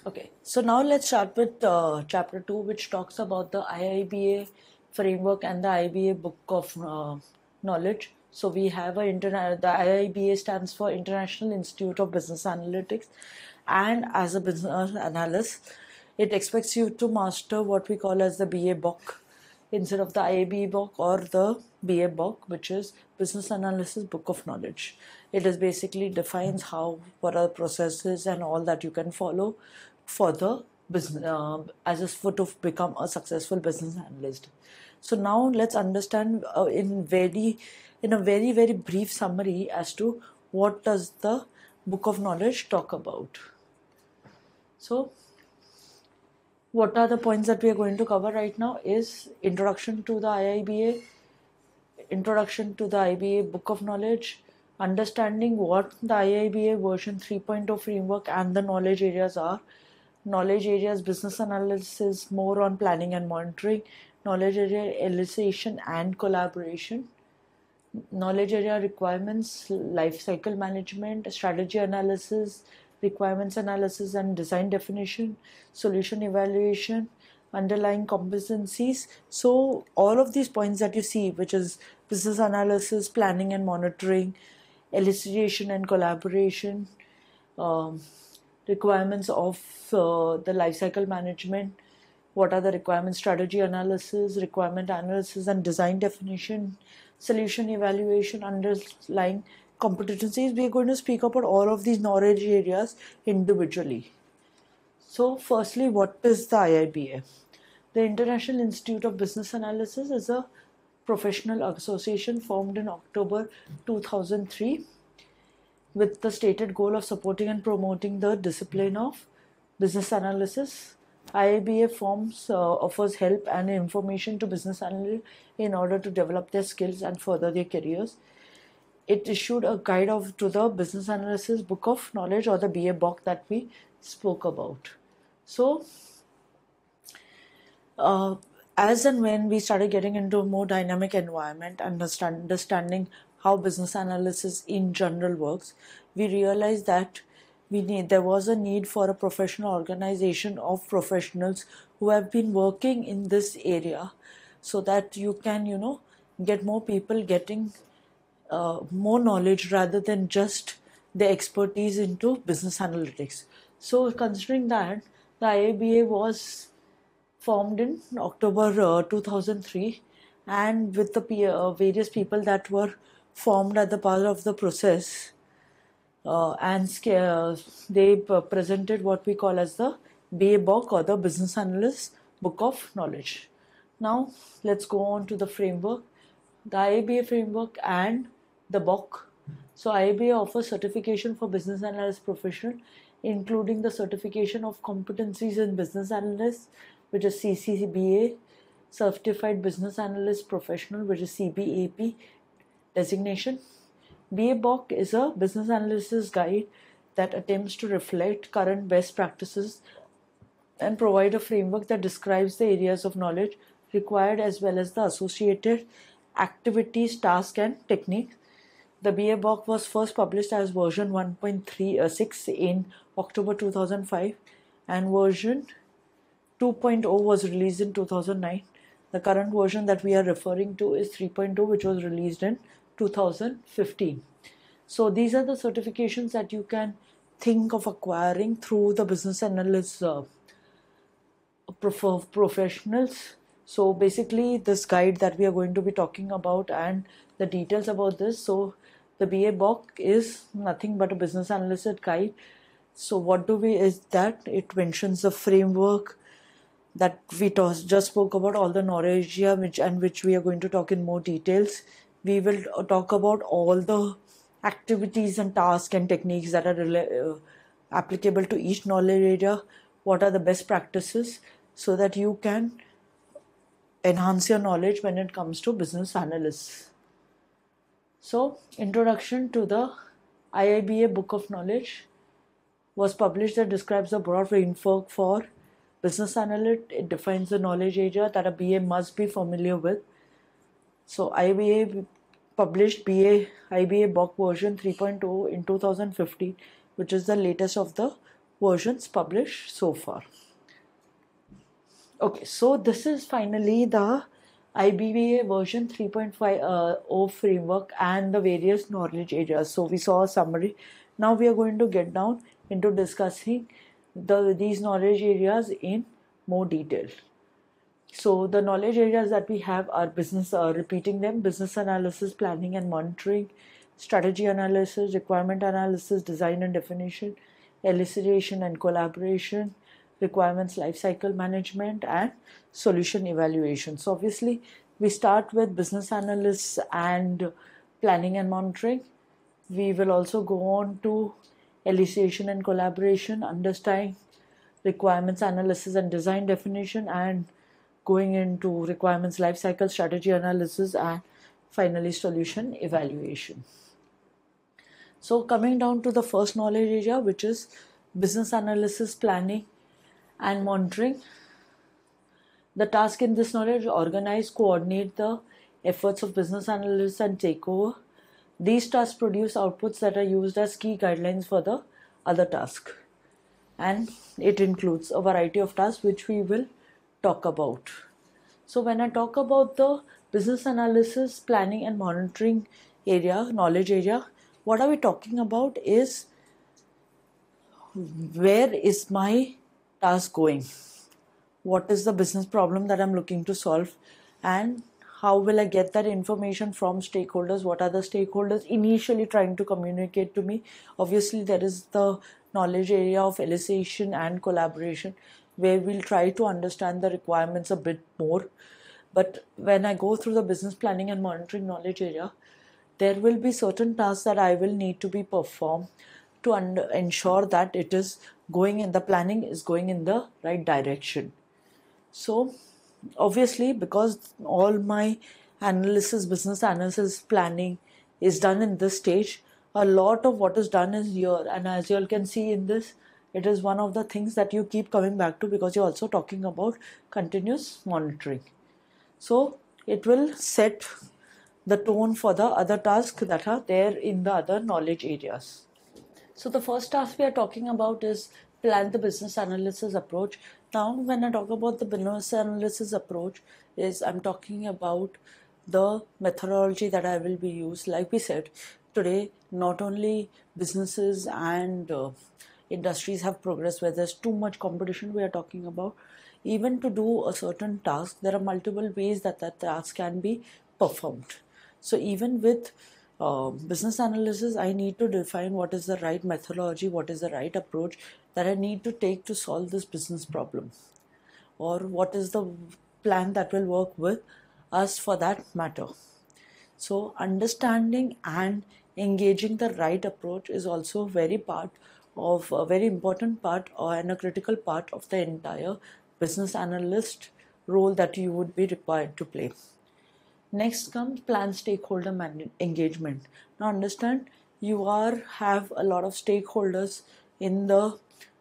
Okay, so now let's start with chapter 2, which talks about the IIBA framework and the IIBA book of knowledge. So we have the IIBA stands for International Institute of Business Analytics, and as a business analyst, it expects you to master what we call as the BA book instead of the IAB book or the BA book, which is Business Analysis Book of Knowledge. It is basically defines what are the processes and all that you can follow for the business for to become a successful business analyst. So now let's understand in a very brief summary as to what does the Book of Knowledge talk about. So what are the points that we are going to cover right now is introduction to the IIBA, introduction to the IBA Book of Knowledge, understanding what the IIBA version 3.0 framework and the knowledge areas are. Knowledge areas business analysis more on planning and monitoring, knowledge area elucidation and collaboration, knowledge area requirements, life cycle management, strategy analysis, requirements analysis and design definition, solution evaluation, underlying competencies. So all of these points that you see, which is business analysis, planning and monitoring, elucidation and collaboration, um, requirements of the life cycle management, what are the requirements, strategy analysis, requirement analysis and design definition, solution evaluation, underlying competencies. We are going to speak about all of these knowledge areas individually. So firstly, what is the IIBA? The International Institute of Business Analysis is a professional association formed in October 2003 with the stated goal of supporting and promoting the discipline of business analysis. IIBA offers help and information to business analysts in order to develop their skills and further their careers. It issued a guide to the Business Analysis Book of Knowledge, or the BA book that we spoke about. So, as and when we started getting into a more dynamic environment and understanding how business analysis in general works, we realized that there was a need for a professional organization of professionals who have been working in this area, so that you can get more people getting more knowledge rather than just the expertise into business analytics. So considering that, the IABA was formed in October 2003, and with the various people that were formed at the part of the process, they presented what we call as the BA book, or the Business Analyst Book of Knowledge. Now let's go on to the framework, the IABA framework and the book. So IABA offers certification for business analyst professional, including the certification of competencies in business analyst, which is CCBA, Certified Business Analyst Professional, which is CBAP designation. BA book is a business analysis guide that attempts to reflect current best practices and provide a framework that describes the areas of knowledge required as well as the associated activities, tasks, and techniques. The BA book was first published as version 1.36 in October 2005, and version 2.0 was released in 2009. The current version that we are referring to is 3.0, which was released in 2015. So these are the certifications that you can think of acquiring through the business analyst professionals. So basically, this guide that we are going to be talking about and the details about this. So the BA book is nothing but a business analyst guide. So what do we is that it mentions the framework that we just spoke about, all the knowledge here, which we are going to talk in more details. We will talk about all the activities and tasks and techniques that are applicable to each knowledge area. What are the best practices so that you can enhance your knowledge when it comes to business analysts. So, introduction to the IIBA Book of Knowledge was published that describes a broad framework for business analyst. It defines the knowledge area that a BA must be familiar with. So IBA published IBA book version 3.0 in 2015, which is the latest of the versions published so far. Okay, so this is finally the IBA version 3.5 framework and the various knowledge areas. So we saw a summary. Now we are going to get down into discussing these knowledge areas in more detail. So the knowledge areas that we have are repeating them: business analysis, planning and monitoring, strategy analysis, requirement analysis, design and definition, elicitation and collaboration, requirements lifecycle management, and solution evaluation. So obviously we start with business analysis and planning and monitoring. We will also go on to elicitation and collaboration, understanding requirements analysis and design definition, and going into requirements lifecycle, strategy analysis, and finally solution evaluation. So coming down to the first knowledge area, which is business analysis, planning and monitoring. The task in this knowledge: organize, coordinate the efforts of business analysts and takeover. These tasks produce outputs that are used as key guidelines for the other task. And it includes a variety of tasks which we will talk about. So when I talk about the business analysis, planning and monitoring area, knowledge area, what are we talking about is where is my task going? What is the business problem that I'm looking to solve? And how will I get that information from stakeholders? What are the stakeholders initially trying to communicate to me? Obviously, there is the knowledge area of elicitation and collaboration, where we'll try to understand the requirements a bit more. But when I go through the business planning and monitoring knowledge area, there will be certain tasks that I will need to be performed to ensure that it is going in, the planning is going in the right direction. So obviously, because all my analysis, business analysis, planning is done in this stage, a lot of what is done is here. And as you all can see in this, it is one of the things that you keep coming back to, because you're also talking about continuous monitoring. So it will set the tone for the other tasks that are there in the other knowledge areas. So the first task we are talking about is plan the business analysis approach. Now, when I talk about the business analysis approach, I'm talking about the methodology that I will be used. Like we said, today not only businesses and industries have progressed where there's too much competition, we are talking about even to do a certain task, there are multiple ways that task can be performed. So even with business analysis, I need to define what is the right methodology, what is the right approach that I need to take to solve this business problem, or what is the plan that will work with us for that matter. So understanding and engaging the right approach is also a very important part and a critical part of the entire business analyst role that you would be required to play. Next comes plan stakeholder engagement. Now understand, you have a lot of stakeholders in the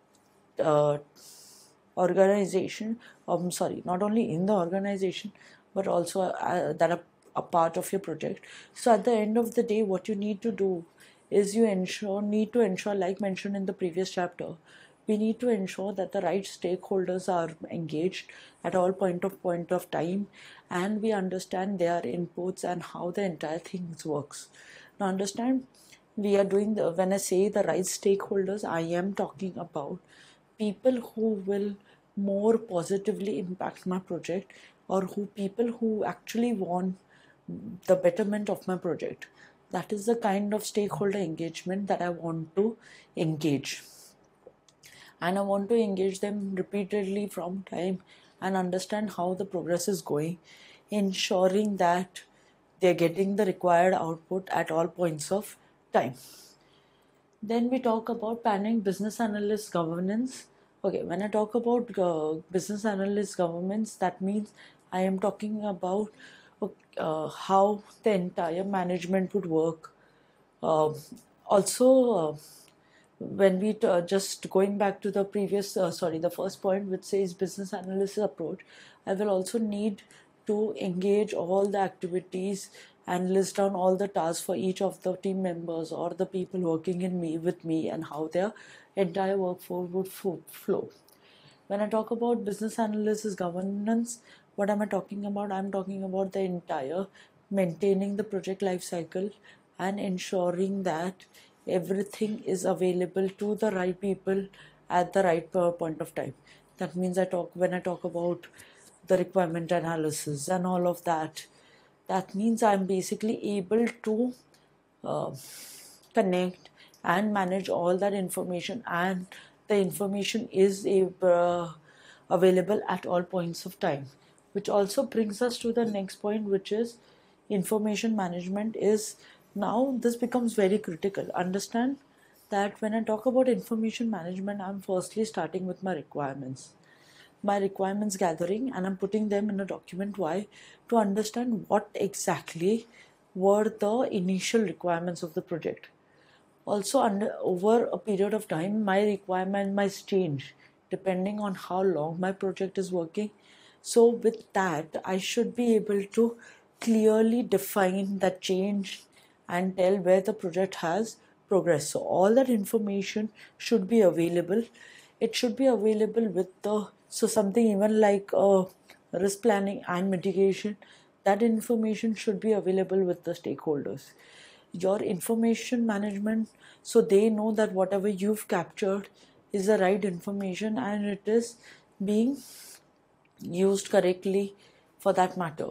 organization. Not only in the organization, but also that are a part of your project. So at the end of the day, what you need to do is you need to ensure, like mentioned in the previous chapter, we need to ensure that the right stakeholders are engaged at all point of time, and we understand their inputs and how the entire thing works. Now understand, we are doing when I say the right stakeholders, I am talking about people who will more positively impact my project, or people who actually want the betterment of my project. That is the kind of stakeholder engagement that I want to engage. And I want to engage them repeatedly from time and understand how the progress is going, ensuring that they're getting the required output at all points of time. Then we talk about planning business analyst governance. Okay, when I talk about business analyst governance, that means I am talking about how the entire management would work. When we just going back to the previous, the first point, which says business analysis approach, I will also need to engage all the activities and list down all the tasks for each of the team members or the people working with me and how their entire workflow would flow. When I talk about business analysis governance, what am I talking about? I'm talking about the entire maintaining the project life cycle and ensuring that everything is available to the right people at the right point of time. That means when I talk about the requirement analysis and all of that, that means I'm basically able to uh, connect and manage all that information, and the information is available at all points of time, which also brings us to the next point, which is information management. Is now this becomes very critical. Understand that when I talk about information management, I'm firstly starting with my requirements gathering, and I'm putting them in a document. Why? To understand what exactly were the initial requirements of the project. Also, over a period of time, my requirement might change depending on how long my project is working. So with that, I should be able to clearly define that change and tell where the project has progressed. So all that information should be available. It should be available with the, so something even like risk planning and mitigation, that information should be available with the stakeholders. Your information management, so they know that whatever you've captured is the right information and it is being used correctly for that matter.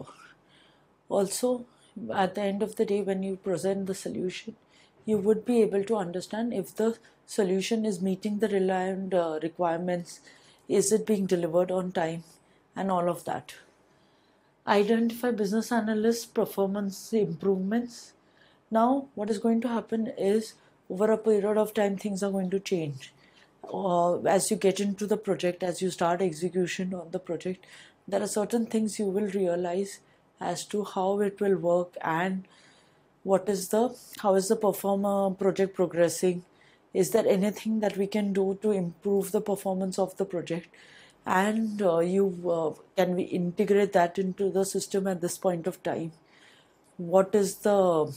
Also, at the end of the day, when you present the solution, you would be able to understand if the solution is meeting the reliant requirements, is it being delivered on time, and all of that. Identify business analyst performance improvements. Now, what is going to happen is over a period of time, things are going to change. As you get into the project, as you start execution of the project, there are certain things you will realize as to how it will work and how is the performer project progressing. Is there anything that we can do to improve the performance of the project? And can we integrate that into the system at this point of time? What is the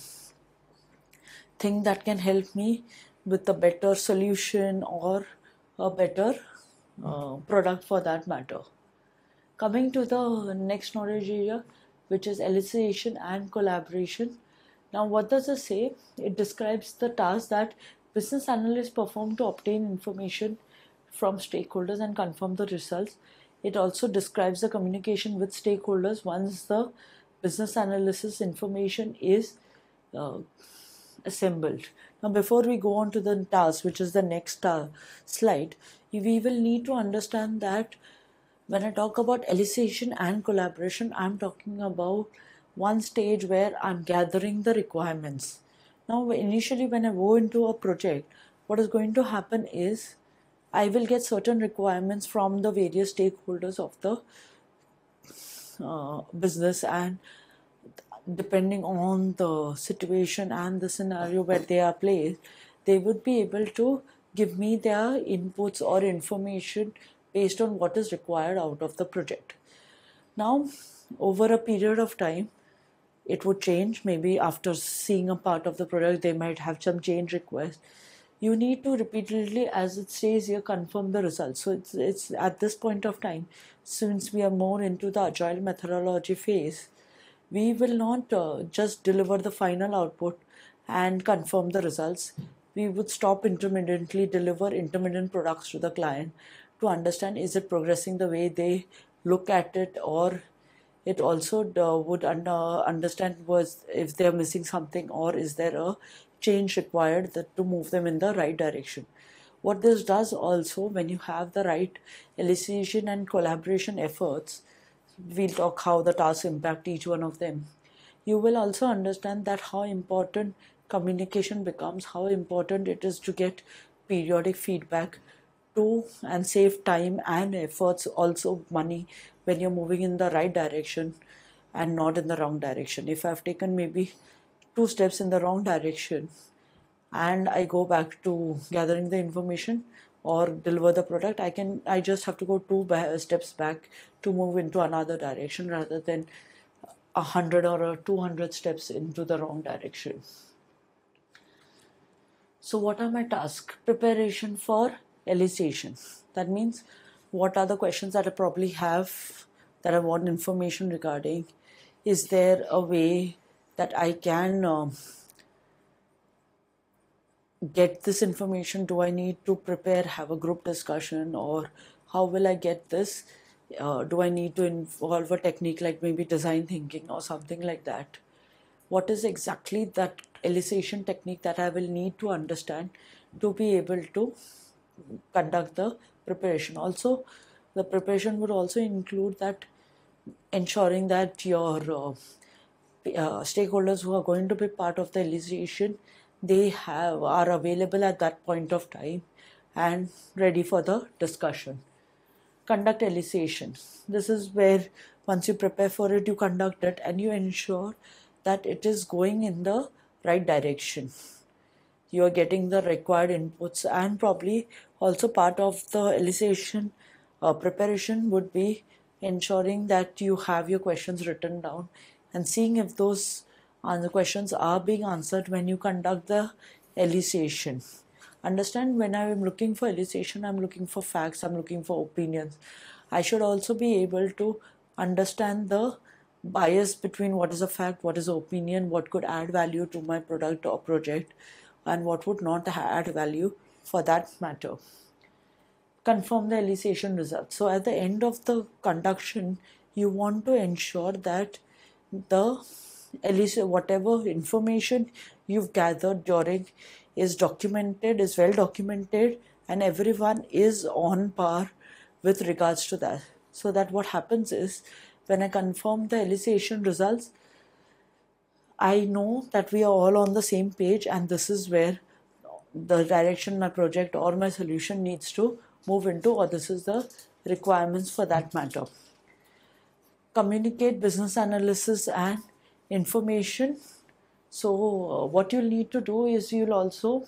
thing that can help me with a better solution or a better product for that matter? Coming to the next knowledge area, which is elicitation and collaboration. Now, what does it say? It describes the task that business analysts perform to obtain information from stakeholders and confirm the results. It also describes the communication with stakeholders once the business analysis information is uh, assembled. Now, before we go on to the task, which is the next slide, we will need to understand that when I talk about elicitation and collaboration, I'm talking about one stage where I'm gathering the requirements. Now, initially, when I go into a project, what is going to happen is I will get certain requirements from the various stakeholders of the business, and depending on the situation and the scenario where they are placed, they would be able to give me their inputs or information based on what is required out of the project. Now, over a period of time, it would change. Maybe after seeing a part of the product, they might have some change request. You need to repeatedly, as it says here, confirm the results. So it's at this point of time, since we are more into the agile methodology phase, we will not just deliver the final output and confirm the results. We would stop intermittently, deliver intermittent products to the client to understand is it progressing the way they look at it, or it also would understand was if they're missing something, or is there a change required to move them in the right direction. What this does also, when you have the right elicitation and collaboration efforts, we'll talk how the tasks impact each one of them. You will also understand that how important communication becomes, how important it is to get periodic feedback to and save time and efforts, also money, when you're moving in the right direction and not in the wrong direction. If I've taken maybe 2 steps in the wrong direction and I go back to gathering the information or deliver the product, I just have to go 2 steps back to move into another direction rather than 100 or 200 steps into the wrong direction. So what are my tasks? Preparation for elicitation. That means what are the questions that I probably have that I want information regarding? Is there a way that I can get this information? Do I need to prepare, have a group discussion, or how will I get this? Do I need to involve a technique like maybe design thinking or something like that? What is exactly that elicitation technique that I will need to understand to be able to conduct the preparation? Also, the preparation would also include that ensuring that your stakeholders who are going to be part of the elicitation, they are available at that point of time and ready for the discussion. Conduct elicitation. This is where once you prepare for it, you conduct it and you ensure that it is going in the right direction. You are getting the required inputs, and probably also part of the elicitation preparation would be ensuring that you have your questions written down and seeing if those questions are being answered when you conduct the elicitation. Understand, when I am looking for elicitation, I'm looking for facts, I'm looking for opinions. I should also be able to understand the bias between what is a fact, what is an opinion, what could add value to my product or project, and what would not add value for that matter. Confirm the elicitation results. So at the end of the conduction, you want to ensure that the whatever information you've gathered during is documented, is well documented, and everyone is on par with regards to that. So that what happens is, when I confirm the elicitation results, I know that we are all on the same page, and this is where the direction my project or my solution needs to move into, or this is the requirements for that matter. Communicate business analysis and information. So what you'll need to do is you'll also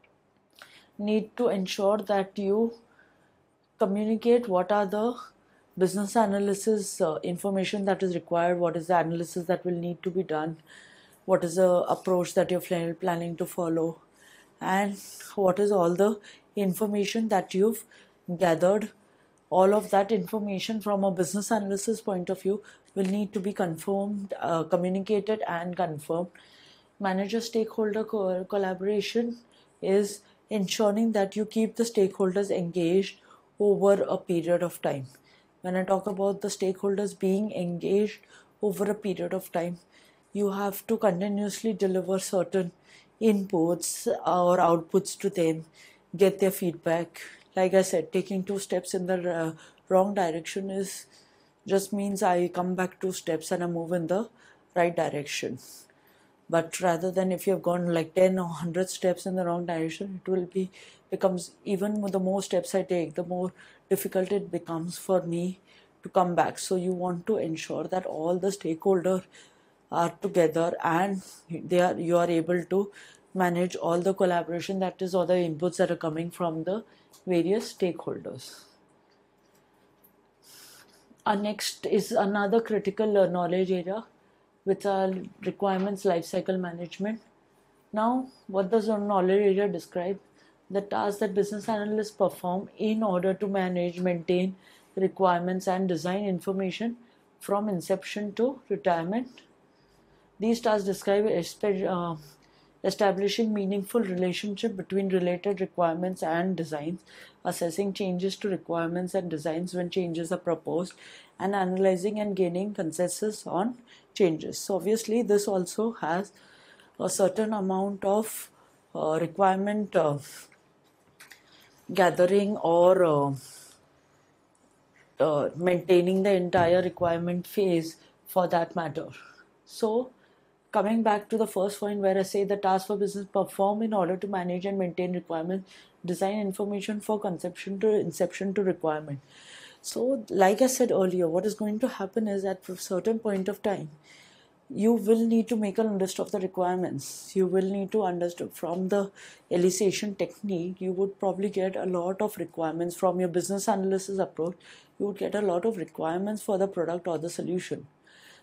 need to ensure that you communicate what are the business analysis information that is required, what is the analysis that will need to be done, what is the approach that you're planning to follow, and what is all the information that you've gathered. All of that information from a business analysis point of view will need to be confirmed, communicated and confirmed. Manager stakeholder collaboration is ensuring that you keep the stakeholders engaged over a period of time. When I talk about the stakeholders being engaged over a period of time, you have to continuously deliver certain inputs or outputs to them, get their feedback. Like I said, taking 2 steps in the wrong direction just means I come back 2 steps and I move in the right direction. But rather than if you've gone like 10 or 100 steps in the wrong direction, it becomes, even with the more steps I take, the more difficult it becomes for me to come back. So you want to ensure that all the stakeholders are together and you are able to manage all the collaboration, that is all the inputs that are coming from the various stakeholders. Our next is another critical knowledge area, which are requirements lifecycle management. Now, what does the knowledge area describe? The tasks that business analysts perform in order to manage, maintain requirements and design information from inception to retirement. These tasks describe establishing meaningful relationship between related requirements and designs, assessing changes to requirements and designs when changes are proposed, and analyzing and gaining consensus on changes. So obviously this also has a certain amount of requirement gathering or maintaining the entire requirement phase for that matter. So coming back to the first point where I say the task for business perform in order to manage and maintain requirements, design information for conception to inception to requirement. So like I said earlier, what is going to happen is at a certain point of time, you will need to make a list of the requirements. You will need to understand from the elicitation technique, you would probably get a lot of requirements from your business analysis approach. You would get a lot of requirements for the product or the solution.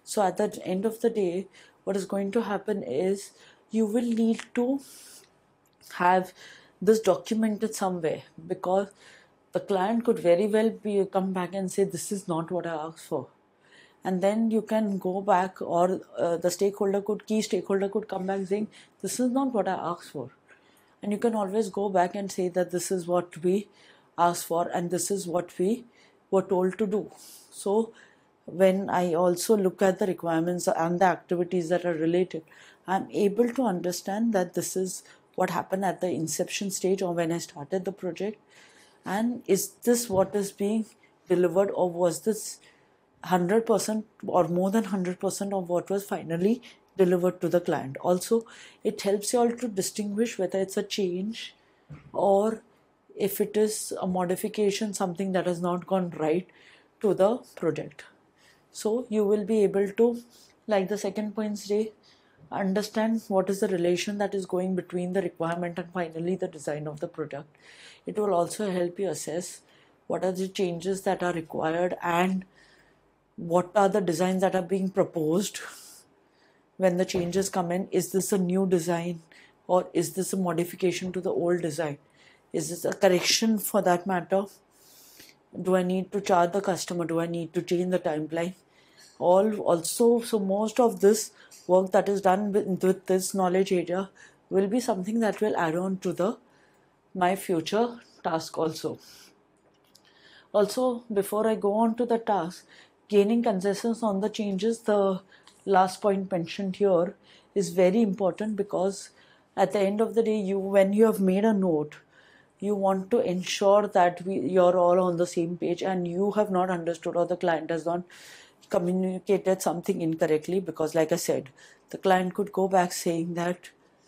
So at the end of the day, what is going to happen is you will need to have this documented somewhere, because the client could very well be come back and say this is not what I asked for, and then you can go back, or the key stakeholder could come back saying this is not what I asked for, and you can always go back and say that this is what we asked for and this is what we were told to do. So when I also look at the requirements and the activities that are related, I'm able to understand that this is what happened at the inception stage or when I started the project, and is this what is being delivered, or was this 100% or more than 100% of what was finally delivered to the client. Also, it helps you all to distinguish whether it's a change or if it is a modification, something that has not gone right to the project. So you will be able to, like the second point say, understand what is the relation that is going between the requirement and finally the design of the product. It will also help you assess what are the changes that are required and what are the designs that are being proposed when the changes come in. Is this a new design, or is this a modification to the old design? Is this a correction for that matter? Do I need to charge the customer? Do I need to change the timeline? So most of this work that is done with this knowledge area will be something that will add on to my future task also. Also, before I go on to the task, gaining consensus on the changes, the last point mentioned here, is very important, because at the end of the day, when you have made a note, you want to ensure that you're all on the same page and you have not understood or the client has not communicated something incorrectly, because like I said, the client could go back saying that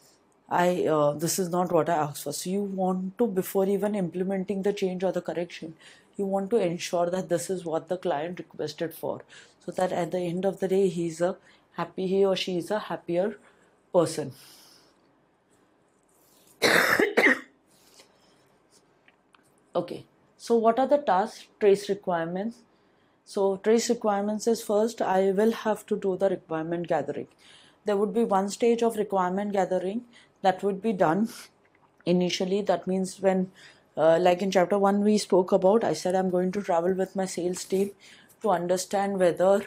this is not what I asked for. So you want to, before even implementing the change or the correction, you want to ensure that this is what the client requested for, so that at the end of the day he or she is a happier person. Okay, so what are the task trace requirements? So trace requirements is, first I will have to do the requirement gathering. There would be one stage of requirement gathering that would be done initially. That means when, like in chapter 1 we spoke about, I said I'm going to travel with my sales team to understand whether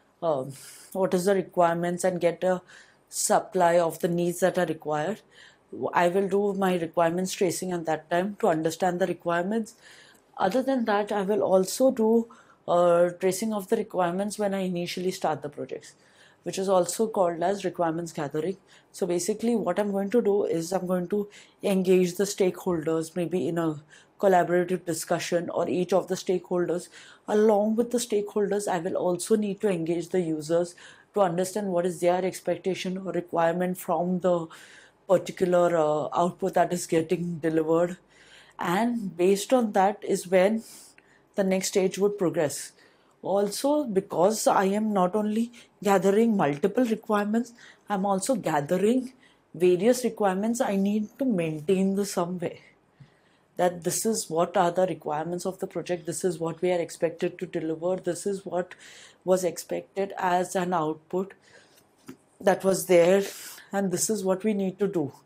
what is the requirements and get a supply of the needs that are required. I will do my requirements tracing at that time to understand the requirements. Other than that, I will also do tracing of the requirements when I initially start the projects, which is also called as requirements gathering. So basically what I'm going to do is I'm going to engage the stakeholders, maybe in a collaborative discussion, or each of the stakeholders. Along with the stakeholders, I will also need to engage the users to understand what is their expectation or requirement from the particular output that is getting delivered. And based on that is when the next stage would progress. Also, because I am not only gathering multiple requirements, I'm also gathering various requirements. I need to maintain the some way, that this is what are the requirements of the project, this is what we are expected to deliver, this is what was expected as an output that was there, and this is what we need to do.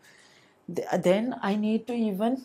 Then I need to even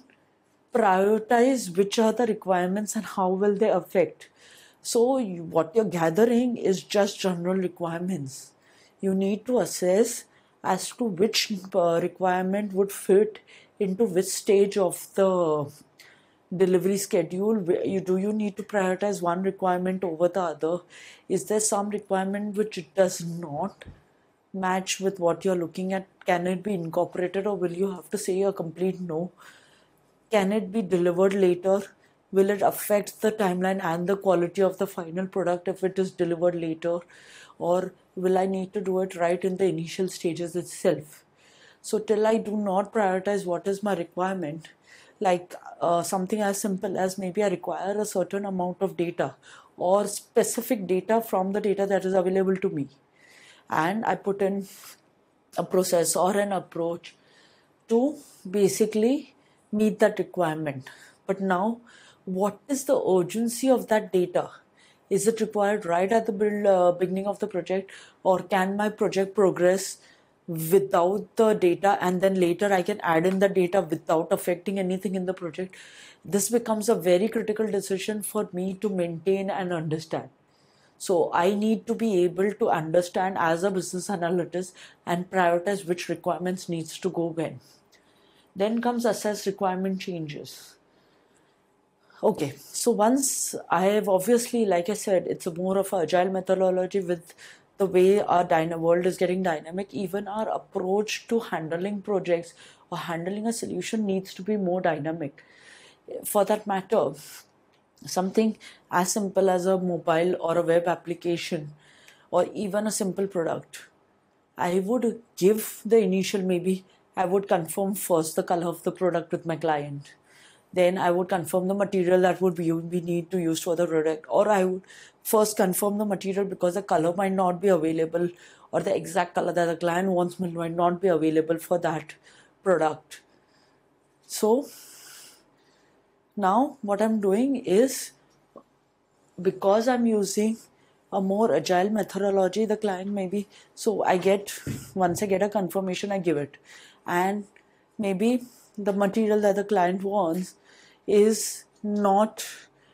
prioritize which are the requirements and how will they affect. So what you're gathering is just general requirements. You need to assess as to which requirement would fit into which stage of the delivery schedule. Do you need to prioritize one requirement over the other? Is there some requirement which does not match with what you're looking at? Can it be incorporated, or will you have to say a complete no? Can it be delivered later? Will it affect the timeline and the quality of the final product if it is delivered later? Or will I need to do it right in the initial stages itself? So till I do not prioritize what is my requirement, like something as simple as maybe I require a certain amount of data or specific data from the data that is available to me, and I put in a process or an approach to basically meet that requirement. But now, what is the urgency of that data? Is it required right at the beginning of the project, or can my project progress without the data and then later I can add in the data without affecting anything in the project? This becomes a very critical decision for me to maintain and understand. So I need to be able to understand as a business analyst and prioritize which requirements needs to go when. Then comes assess requirement changes. Okay, so once I have obviously, like I said, it's a more of a agile methodology with the way our world is getting dynamic. Even our approach to handling projects or handling a solution needs to be more dynamic. For that matter, something as simple as a mobile or a web application or even a simple product, I would give the initial, maybe I would confirm first the color of the product with my client. Then I would confirm the material that would be we need to use for the product, or I would first confirm the material because the color might not be available, or the exact color that the client wants might not be available for that product. So now what I'm doing is, because I'm using a more agile methodology, the client maybe, so I get, once I get a confirmation, I give it. And maybe the material that the client wants is not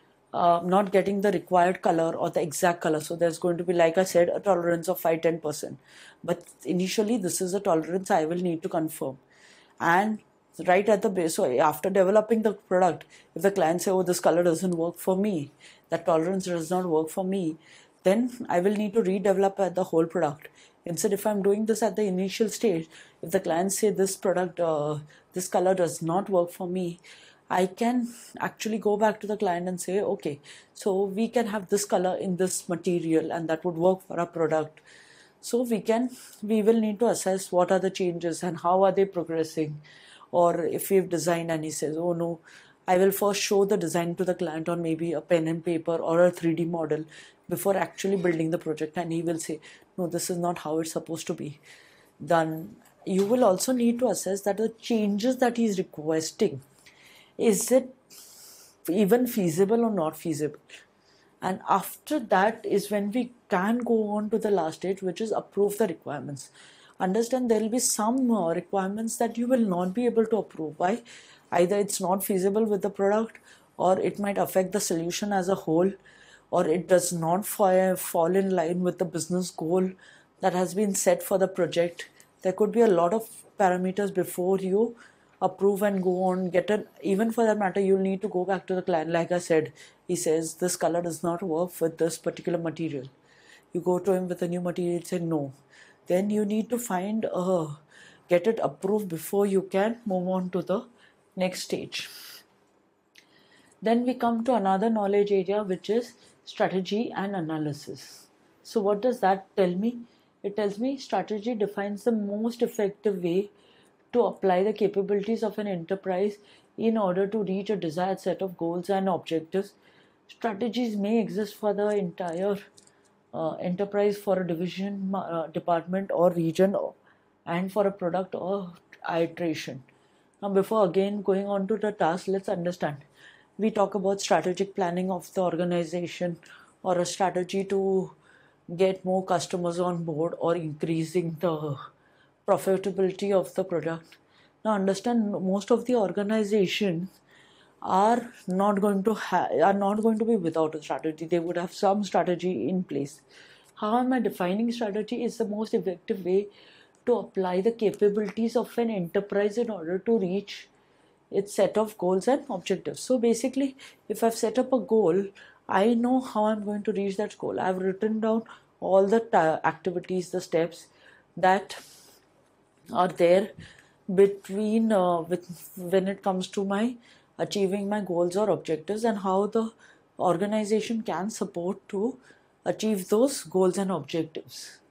getting the required color or the exact color. So there's going to be, like I said, a tolerance of 5-10%. But initially, this is a tolerance I will need to confirm. And right at the base, so after developing the product, if the client say, oh, this color doesn't work for me, that tolerance does not work for me, then I will need to redevelop the whole product. Instead, if I'm doing this at the initial stage, if the client say this product, this color does not work for me, I can actually go back to the client and say, okay, so we can have this color in this material and that would work for our product. So we will need to assess what are the changes and how are they progressing. Or if we've designed and he says, oh no, I will first show the design to the client on maybe a pen and paper or a 3D model before actually building the project, and he will say, no, this is not how it's supposed to be done. You will also need to assess that the changes that he's requesting, is it even feasible or not feasible? And after that is when we can go on to the last stage, which is approve the requirements. Understand there will be some requirements that you will not be able to approve. Why? Either it's not feasible with the product, or it might affect the solution as a whole, or it does not fall in line with the business goal that has been set for the project. There could be a lot of parameters before you approve and go on, get it. Even for that matter, you'll need to go back to the client. Like I said, he says this color does not work with this particular material. You go to him with a new material, say no. Then you need to get it approved before you can move on to the next stage. Then we come to another knowledge area, which is strategy and analysis. So what does that tell me? It tells me strategy defines the most effective way to apply the capabilities of an enterprise in order to reach a desired set of goals and objectives. Strategies may exist for the entire enterprise, for a division, department or region, and for a product or iteration. Now, before again going on to the task, let's understand. We talk about strategic planning of the organization, or a strategy to get more customers on board or increasing the profitability of the product. Now understand, most of the organizations are not going to be without a strategy. They would have some strategy in place. How am I defining strategy? Is the most effective way to apply the capabilities of an enterprise in order to reach its set of goals and objectives. So basically, if I've set up a goal, I know how I'm going to reach that goal. I've written down all the activities, the steps that are there between when it comes to my achieving my goals or objectives, and how the organization can support to achieve those goals and objectives.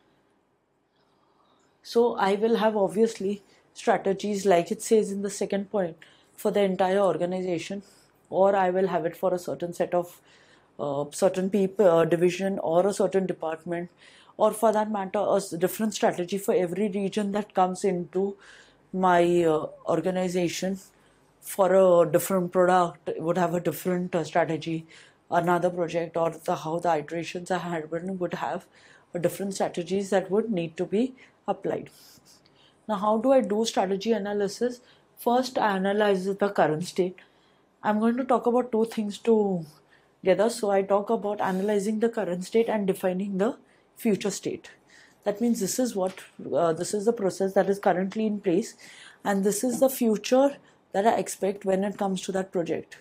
So I will have obviously strategies, like it says in the second point, for the entire organization, or I will have it for a certain set of certain people, division, or a certain department, or for that matter, a different strategy for every region that comes into my organization. For a different product, it would have a different strategy. another project, or how the iterations are handled would have different strategies that would need to be applied. Now, how do I do strategy analysis? First, I analyze the current state. I'm going to talk about two things together. So, I talk about analyzing the current state and defining the future state. That means this is the process that is currently in place, and this is the future that I expect when it comes to that project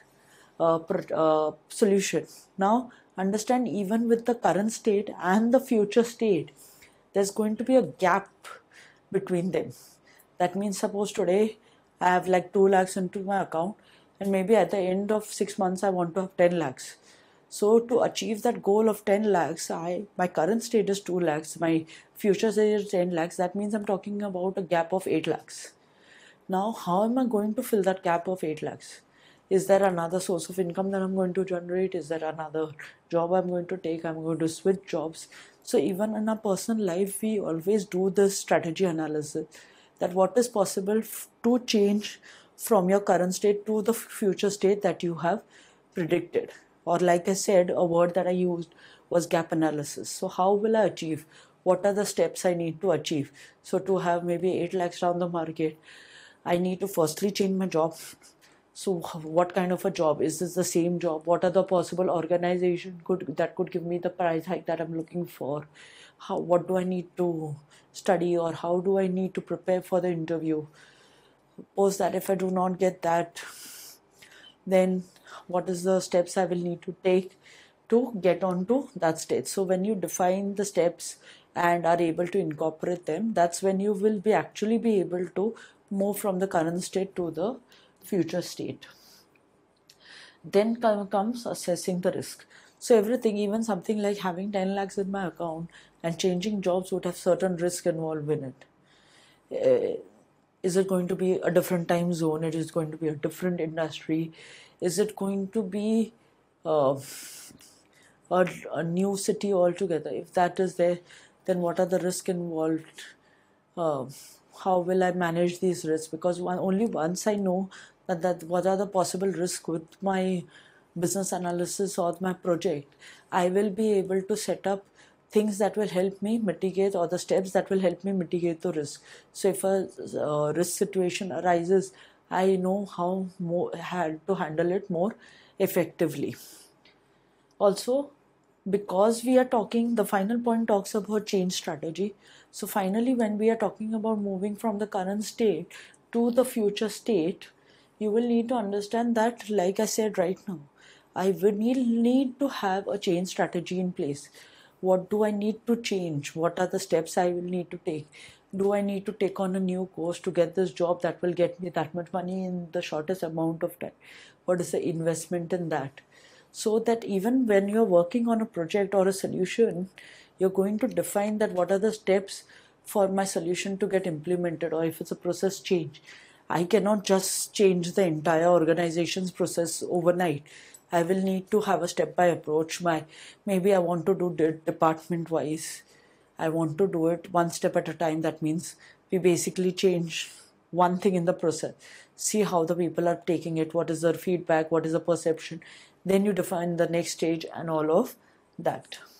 solution. Now, understand, even with the current state and the future state, there's going to be a gap between them. That means, suppose today I have like 2 lakhs into my account, and maybe at the end of 6 months I want to have 10 lakhs. So to achieve that goal of 10 lakhs, my current state is 2 lakhs, my future state is 10 lakhs. That means I'm talking about a gap of 8 lakhs. Now, how am I going to fill that gap of 8 lakhs? Is there another source of income that I'm going to generate? Is there another job I'm going to take? I'm going to switch jobs. So even in our personal life, we always do this strategy analysis, that what is possible to change from your current state to the future state that you have predicted. Or like I said, a word that I used was gap analysis. So how will I achieve? What are the steps I need to achieve? So to have maybe 8 lakhs down the market, I need to firstly change my job. So what kind of a job? Is this the same job? What are the possible organization that could give me the price hike that I'm looking for? What do I need to study, or how do I need to prepare for the interview? Suppose that if I do not get that, then what is the steps I will need to take to get onto that stage? So when you define the steps and are able to incorporate them, that's when you will actually be able to move from the current state to the future state. Then comes assessing the risk. So everything, even something like having 10 lakhs in my account and changing jobs, would have certain risk involved in it. Is it going to be a different time zone? It is going to be a different industry. Is it going to be a new city altogether? If that is there, then what are the risks involved? How will I manage these risks? Because only once I know that what are the possible risks with my business analysis or my project, I will be able to set up things that will help me mitigate, or the steps that will help me mitigate the risk. So if a risk situation arises, I know how to handle it more effectively. Also, because we are talking, the final point talks about change strategy. So finally, when we are talking about moving from the current state to the future state, you will need to understand that, like I said right now, I will need to have a change strategy in place. What do I need to change? What are the steps I will need to take? Do I need to take on a new course to get this job that will get me that much money in the shortest amount of time? What is the investment in that? So that even when you're working on a project or a solution, you're going to define that what are the steps for my solution to get implemented, or if it's a process change. I cannot just change the entire organization's process overnight. I will need to have a step-by approach. Maybe I want to do it department-wise. I want to do it one step at a time. That means we basically change one thing in the process. See how the people are taking it. What is their feedback? What is the perception? Then you define the next stage and all of that.